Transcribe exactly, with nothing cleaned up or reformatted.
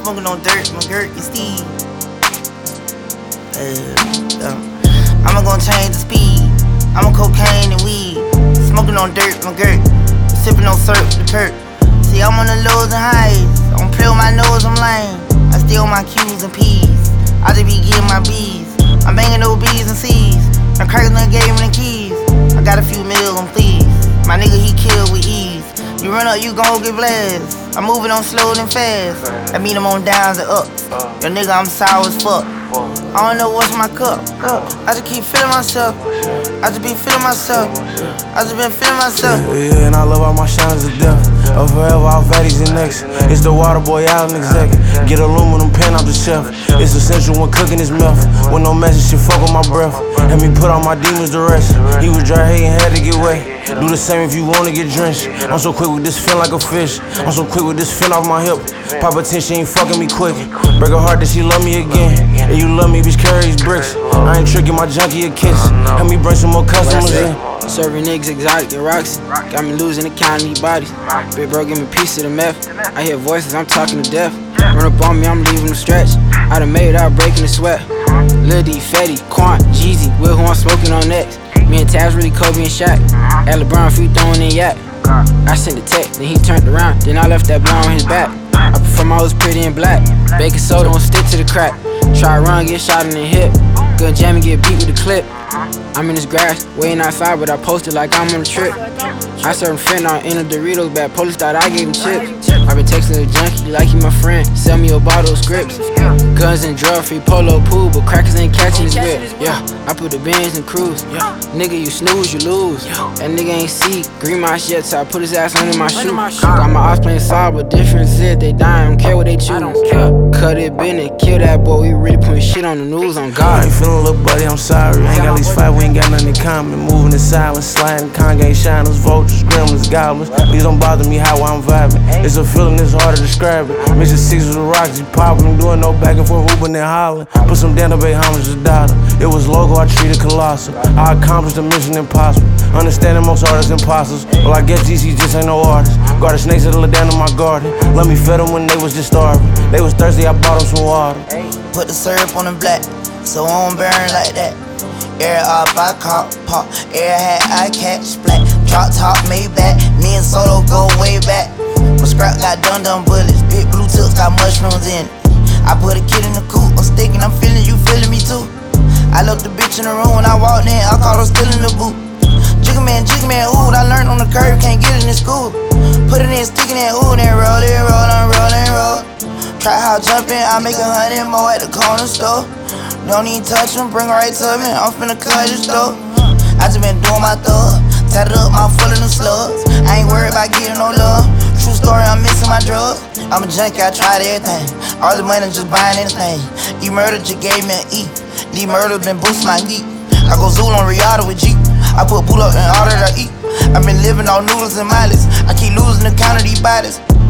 Smoking on dirt, my Gert and Steve. Uh, uh, I'ma gon' change the speed. I'm on cocaine and weed. Smoking on dirt, my Gert. Sipping on syrup, the Kurt. See, I'm on the lows and highs. I don't play with my nose, I'm lame. I steal my Q's and P's. I just be getting my B's. I'm banging those B's and C's. My crackers done gave me the keys. I got a few mil on please. My nigga, he killed with ease. You run up, you gon' get blessed. I'm moving on slow and fast. I mean, I'm on downs and ups. Yo, nigga, I'm sour as fuck. I don't know what's my cup. I just keep feeling myself. I just be feeling myself. I just been feeling myself. Yeah, yeah, and I love all my shines to death. Oh, forever, all fatties and next. It's the water boy out and exec. Get aluminum pen off the shelf. It's essential when cooking this meth. With no message, shit fuck with my breath. Had me put all my demons to rest. He was dry hating, had to get wet. Do the same if you wanna get drenched. I'm so quick with this fin like a fish. I'm so quick with this fin off my hip. Pop attention, ain't fucking me quick. Break her heart that she love me again. And you love me, bitch, carry these bricks. I ain't tricking my junkie a kiss. Help me bring some more customers in. Serving niggas exotic and Roxy. Got me losing the count of these bodies. Big bro, give me a piece of the meth. I hear voices, I'm talking to death. Run up on me, I'm leaving them stretch. I done made it out breaking the sweat. Lil D, Fetty, Quant, Jeezy, Will who I'm smoking on next. Me and Taz really Kobe and Shaq. At LeBron free throwing in yak. I sent the text, then he turned around, then I left that blow on his back. I prefer my hoes pretty and black. Baking soda don't stick to the crack. Try run, get shot in the hip. Gun jam and get beat with the clip. I'm in this grass, waiting outside, but I posted like I'm on a trip. I served fentanyl in a Doritos bag, police thought I gave him chips. I been texting the junkie like he my friend, sell me a bottle of scripts. Guns and drug free polo pool, but crackers ain't catching his whip. Yeah, I put the Benz in cruise. Yeah, nigga, you snooze, you lose. That nigga ain't see green my shit, so I put his ass under my shoe. Got my ops playing solid, but difference is they dying, don't care what they choose. Yeah, cut it, bend it, kill that boy, we really putting shit on the news, on God. I ain't feeling little buddy, I'm sorry. Ain't got these five, we ain't got nothing in common. Moving in silence, sliding, Kanye, shiners, vultures, gremlins, goblins. Please don't bother me how I'm vibing. It's a feeling, it's hard to describe it. Mix the six with the rocks, you popping, doing no back and forth, hooping and hollering. Put some down to pay homage to dollar. It was logo, I treated colossal. I accomplished the mission impossible. Understanding most artists imposters. Well, I guess G C just ain't no artist. Guarded snakes that let down in my garden. Let me fed them when they was just starving. They was thirsty, I bought them some water. Put the syrup on the black, so I don't burn like that. Air up, I caught pop. Air hat, I catch black. Drop top, made back. Me and Solo go way back. My scrap got dun dun bullets. Big blue tips got mushrooms in it. I put a kid in the coop. I'm sticking, I'm feeling you, feeling me too. I looked the bitch in the room when I walked in. I caught her still in the boot. Jigga man, jigga man, ooh, I learned on the curb, can't get it in school. Put it in, sticking it, ooh, then roll it, roll on, roll and roll. Try how jumping, I make a hundred more at the corner store. Don't even touch them, bring her right to me, I'm finna cut this door. I just been doing my thug, tatted up my full of them slugs. I ain't worried about getting no love. True story, I'm missing my drugs. I'm a junkie, I tried everything. All the money just buying anything. E murder just gave me an E. D murder been boosting my geek. I go Zool on Riata with Jeep. I put boot up and all that I eat. I been living on noodles and mileage. I keep losing the count of these bodies.